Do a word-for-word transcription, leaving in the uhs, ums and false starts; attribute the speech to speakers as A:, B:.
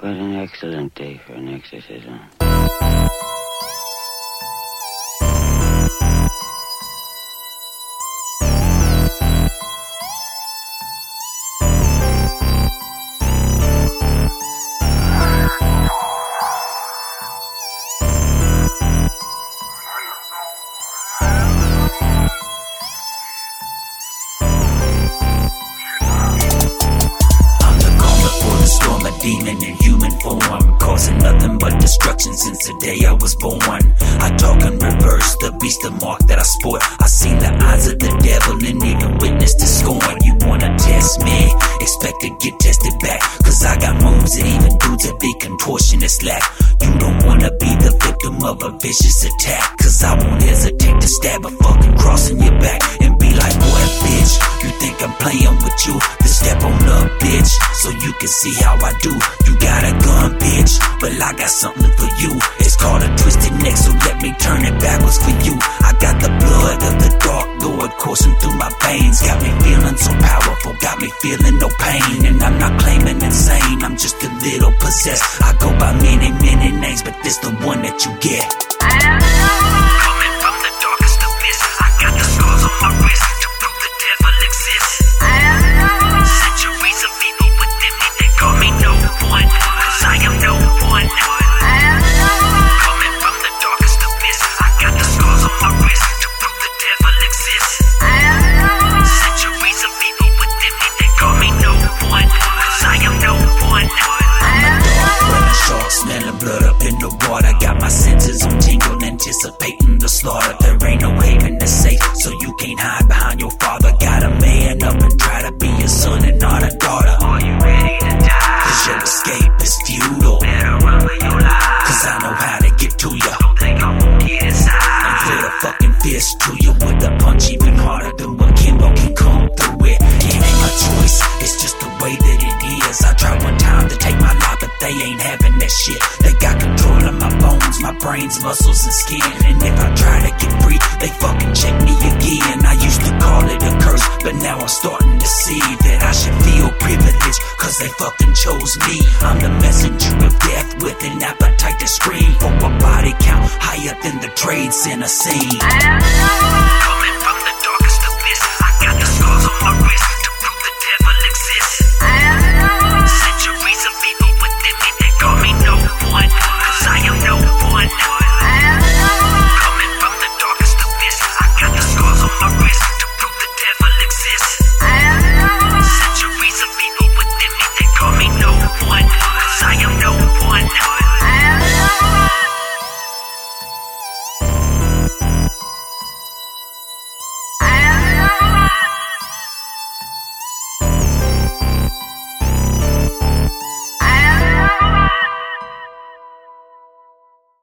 A: What an excellent day for an exorcism.
B: Demon in human form, causing nothing but destruction since the day I was born. I talk in reverse, the beast, the mark that I sport. I see the eyes of the devil and even witness the scorn. You wanna test me? Expect to get tested back, cause I got moves that even dudes that be contortionists lack. You don't wanna be the victim of a vicious attack, cause I won't hesitate to stab a fucking cross in your back and be like, boy, bitch, you think I'm playing with you? Then step on up, bitch, so you can see how I do. You got a gun, bitch, but I got something for you. It's called a twisted neck, so let me turn it backwards for you. I got the blood of the dark Lord coursing through my veins. Got me feeling so powerful, got me feeling no pain. And I'm not claiming insane, I'm just a little possessed. I go by many, many names, but this the one that you get. Coming from the darkest abyss, I got the scars on my wrist to prove the devil exists. Centuries of people within me, they call me no one, cause I am no one. Coming from the darkest abyss, I got the scars on my wrist to prove the devil exists. Centuries of people within me, they call me no one, cause I am no one. I'm a dog, running shark, smelling blood up in the water. Got my senses on tingle, anticipating the slaughter. There ain't no haven that's safe, so you can't hide behind your father. Gotta man up and try to be a son and not a daughter. Are you ready to die? Cause your escape is futile. Better run for your life, cause I know how to get to ya. Don't think I won't get inside and put a fucking fist to you with a punch even harder than what Kimbo can come through with. It ain't my choice, it's just the way that it is. I tried one time to take my life, but they ain't having that shit. They got control of my bones, my brains, muscles, and skin. And if I try to get free, they fucking check me again. I used to call it a curse, but now I'm starting to see that I should feel privileged, cause they fucking chose me. I'm the messenger of death with an appetite to scream for a body count higher than the trade center scene. Coming from the darkest abyss, I got the scars on my wrist